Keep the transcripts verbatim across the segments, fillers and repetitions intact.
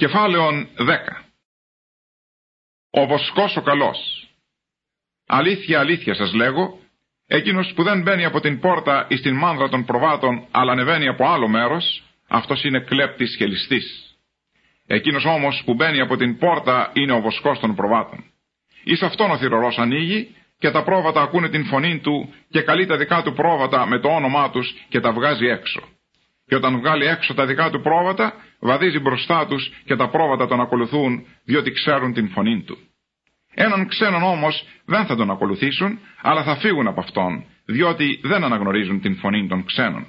Κεφάλαιον δέκα. Ο βοσκός ο καλός. Αλήθεια, αλήθεια σας λέγω, εκείνος που δεν μπαίνει από την πόρτα εις την μάνδρα των προβάτων, αλλά ανεβαίνει από άλλο μέρος, αυτός είναι κλέπτης και ληστής. Εκείνος όμως που μπαίνει από την πόρτα είναι ο βοσκός των προβάτων. Εις αυτόν ο θυρωρός ανοίγει και τα πρόβατα ακούνε την φωνή του και καλεί τα δικά του πρόβατα με το όνομά τους και τα βγάζει έξω. Και όταν βγάλει έξω τα δικά του πρόβατα, βαδίζει μπροστά τους και τα πρόβατα τον ακολουθούν, διότι ξέρουν την φωνή του. Έναν ξένον όμως δεν θα τον ακολουθήσουν, αλλά θα φύγουν από αυτόν, διότι δεν αναγνωρίζουν την φωνή των ξένων.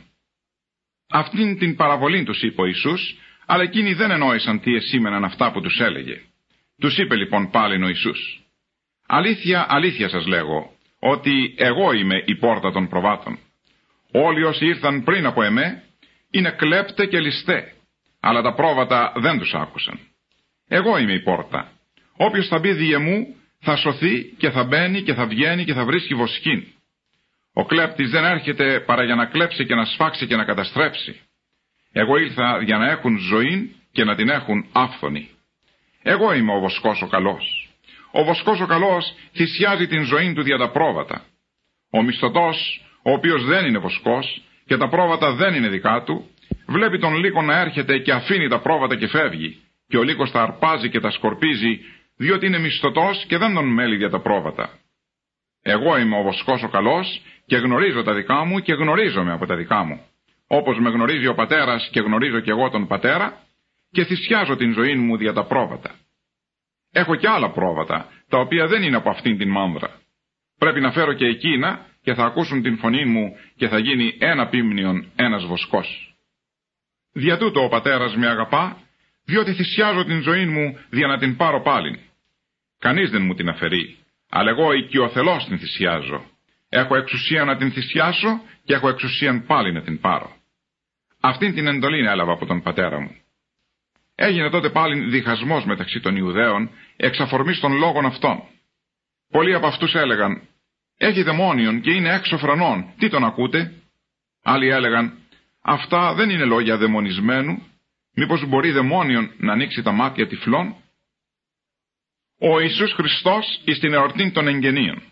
Αυτήν την παραβολή τους είπε ο Ιησούς, αλλά εκείνοι δεν εννοήσαν τι εσήμεναν αυτά που τους έλεγε. Τους είπε λοιπόν πάλιν ο Ιησούς: αλήθεια, αλήθεια σας λέγω, ότι εγώ είμαι η πόρτα των προβάτων. Όλοι όσοι ήρθαν πριν από εμέ είναι κλέπτε και ληστέ, αλλά τα πρόβατα δεν τους άκουσαν. Εγώ είμαι η πόρτα. Όποιος θα μπει δι' εμού θα σωθεί και θα μπαίνει και θα βγαίνει και θα βρίσκει βοσκήν. Ο κλέπτης δεν έρχεται παρά για να κλέψει και να σφάξει και να καταστρέψει. Εγώ ήλθα για να έχουν ζωή και να την έχουν άφθονη. Εγώ είμαι ο βοσκός ο καλός. Ο βοσκός ο καλός θυσιάζει την ζωή του δια τα πρόβατα. Ο μισθωτός, ο οποίος δεν είναι βοσκός και τα πρόβατα δεν είναι δικά του, βλέπει τον λύκο να έρχεται και αφήνει τα πρόβατα και φεύγει, και ο λύκος τα αρπάζει και τα σκορπίζει, διότι είναι μισθωτός και δεν τον μέλει για τα πρόβατα. Εγώ είμαι ο βοσκός ο καλός και γνωρίζω τα δικά μου και γνωρίζομαι από τα δικά μου. Όπως με γνωρίζει ο πατέρας και γνωρίζω και εγώ τον πατέρα, και θυσιάζω την ζωή μου δια τα πρόβατα. Έχω και άλλα πρόβατα, τα οποία δεν είναι από αυτήν την μάνδρα. Πρέπει να φέρω και εκείνα και θα ακούσουν την φωνή μου και θα γίνει ένα πίμνιον ένας βοσκός. Δια τούτο ο πατέρας με αγαπά, διότι θυσιάζω την ζωή μου δια να την πάρω πάλιν. Κανείς δεν μου την αφαιρεί, αλλά εγώ οικειοθελώς την θυσιάζω. Έχω εξουσία να την θυσιάσω και έχω εξουσία πάλι να την πάρω. Αυτήν την εντολή έλαβα από τον πατέρα μου. Έγινε τότε πάλι διχασμός μεταξύ των Ιουδαίων εξ αφορμής των λόγων αυτών. Πολλοί από αυτούς έλεγαν: έχει δαιμόνιον και είναι έξω φρανών, τι τον ακούτε? Άλλοι έλεγαν: αυτά δεν είναι λόγια δαιμονισμένου, μήπως μπορεί δαιμόνιον να ανοίξει τα μάτια τυφλών? Ο Ιησούς Χριστός εις την εορτή των εγγενείων.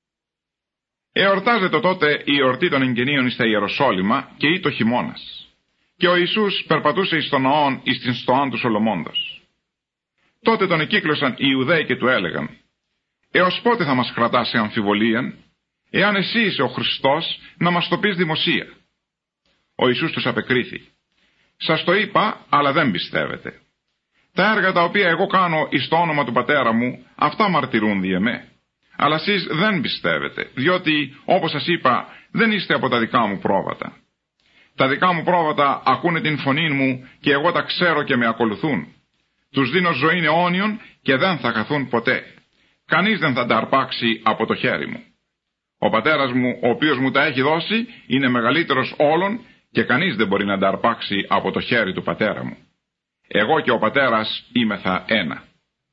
Εορτάζεται τότε η εορτή των εγγενείων στα Ιεροσόλυμα και ή το χειμώνας. Και ο Ιησούς περπατούσε εις τον ναόν εις την στοάν του Σολομώντος. Τότε τον εκύκλωσαν οι Ιουδαίοι και του έλεγαν: έως πότε θα μας κρατάς σε αμφιβολίαν? Εάν εσύ είσαι ο Χριστός, να μας το πεις δημοσία. Ο Ιησούς τους απεκρίθη: σας το είπα, αλλά δεν πιστεύετε. Τα έργα τα οποία εγώ κάνω εις το όνομα του πατέρα μου, αυτά μαρτυρούν δι' εμέ. Αλλά εσείς δεν πιστεύετε, διότι, όπως σας είπα, δεν είστε από τα δικά μου πρόβατα. Τα δικά μου πρόβατα ακούνε την φωνή μου και εγώ τα ξέρω και με ακολουθούν. Τους δίνω ζωή αιώνιον και δεν θα χαθούν ποτέ. Κανείς δεν θα τα αρπάξει από το χέρι μου. Ο πατέρας μου, ο οποίος μου τα έχει δώσει, είναι μεγαλύτερος όλων και κανείς δεν μπορεί να τα αρπάξει από το χέρι του πατέρα μου. Εγώ και ο πατέρας είμεθα ένα.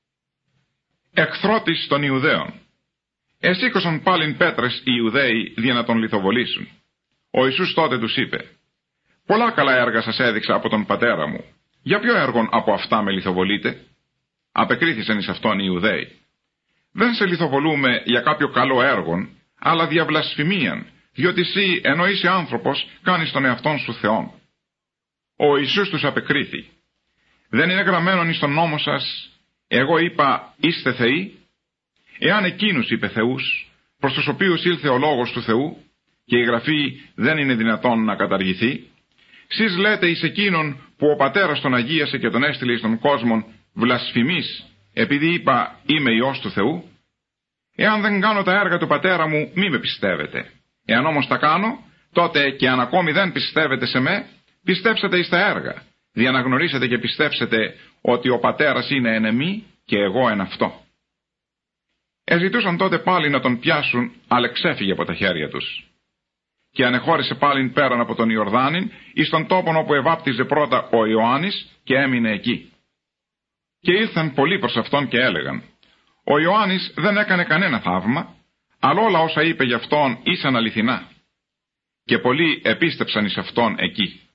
Εχθρότης των Ιουδαίων. Εσήκωσαν πάλιν πέτρες οι Ιουδαίοι για να τον λιθοβολήσουν. Ο Ιησούς τότε τους είπε: πολλά καλά έργα σας έδειξα από τον πατέρα μου. Για ποιο έργον από αυτά με λιθοβολείτε? Απεκρίθησαν εις αυτόν οι Ιουδαίοι: δεν σε λιθοβολούμε για κάποιο καλό έργον, αλλά δια βλασφημίαν, διότι εσύ ενώ είσαι άνθρωπος κάνεις τον εαυτόν σου Θεόν. Ο Ιησούς τους απεκρίθη: δεν είναι γραμμένον εις τον νόμο σας, εγώ είπα είστε θεοί? Εάν εκείνους είπε θεούς, προς τους οποίους ήλθε ο λόγος του Θεού, και η γραφή δεν είναι δυνατόν να καταργηθεί, σεις λέτε εις εκείνον που ο πατέρας τον αγίασε και τον έστειλε εις τον κόσμον βλασφημής, επειδή είπα είμαι Υιός του Θεού? Εάν δεν κάνω τα έργα του πατέρα μου, μη με πιστεύετε. Εάν όμως τα κάνω, τότε και αν ακόμη δεν πιστεύετε σε με, πιστέψατε εις τα έργα, δια να γνωρίσετε και πιστέψετε ότι ο πατέρας είναι εν εμεί και εγώ εν αυτό. Εζητούσαν τότε πάλι να τον πιάσουν, αλλά ξέφυγε από τα χέρια τους. Και ανεχώρησε πάλιν πέραν από τον Ιορδάνην, εις τον τόπον όπου εβάπτιζε πρώτα ο Ιωάννης, και έμεινε εκεί. Και ήλθαν πολλοί προς αυτόν και έλεγαν: ο Ιωάννης δεν έκανε κανένα θαύμα, αλλά όλα όσα είπε γι' αυτόν ήσαν αληθινά. Και πολλοί επίστεψαν εις αυτόν εκεί.